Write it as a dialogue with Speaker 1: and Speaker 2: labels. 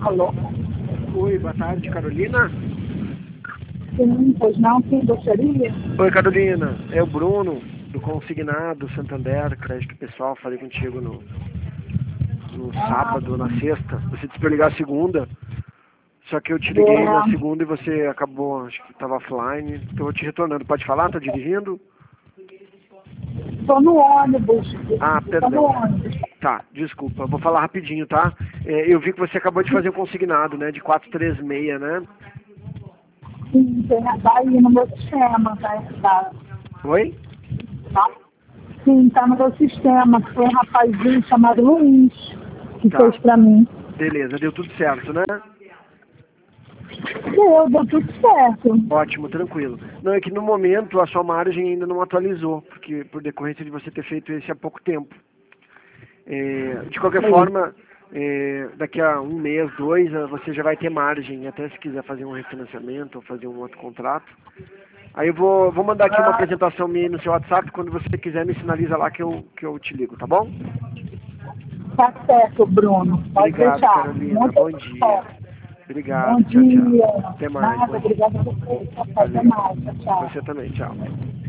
Speaker 1: Alô?
Speaker 2: Oi, boa tarde, Carolina.
Speaker 1: Sim, pois não, quem gostaria?
Speaker 2: Oi, Carolina. É o Bruno, do Consignado Santander, Crédito Pessoal. Falei contigo no sábado, na sexta. Você disse pra eu ligar a segunda. Só que eu te liguei na segunda e você acabou, acho que estava offline. Estou te retornando. Pode falar? Tá dirigindo?
Speaker 1: Estou no ônibus.
Speaker 2: Ah,
Speaker 1: Estou no
Speaker 2: perdão.
Speaker 1: ônibus.
Speaker 2: Tá, desculpa. Vou falar rapidinho, tá? Eu vi que você acabou de fazer o consignado, né? De 436, né?
Speaker 1: Sim, tá aí no meu sistema, tá?
Speaker 2: Oi?
Speaker 1: Tá? Sim, tá no meu sistema. Foi um rapazinho chamado Luiz que
Speaker 2: Tá.
Speaker 1: fez pra mim.
Speaker 2: Beleza, deu tudo certo, né?
Speaker 1: Deu tudo certo.
Speaker 2: Ótimo, tranquilo. Não, é que no momento a sua margem ainda não atualizou, porque por decorrência de você ter feito esse há pouco tempo. De qualquer forma, daqui a um mês, dois, você já vai ter margem, até se quiser fazer um refinanciamento ou fazer um outro contrato. Aí eu vou mandar aqui uma apresentação minha no seu WhatsApp, quando você quiser me sinaliza lá que eu te ligo, tá bom?
Speaker 1: Tá certo, Bruno. Pode
Speaker 2: Obrigado,
Speaker 1: deixar.
Speaker 2: Carolina.
Speaker 1: Muito
Speaker 2: Bom dia.
Speaker 1: obrigado. Bom
Speaker 2: Obrigado. Tchau, tchau.
Speaker 1: dia.
Speaker 2: Até mais.
Speaker 1: Nada,
Speaker 2: Bom dia.
Speaker 1: obrigada a você. Até
Speaker 2: Valeu.
Speaker 1: mais. Tchau.
Speaker 2: Você também. Tchau.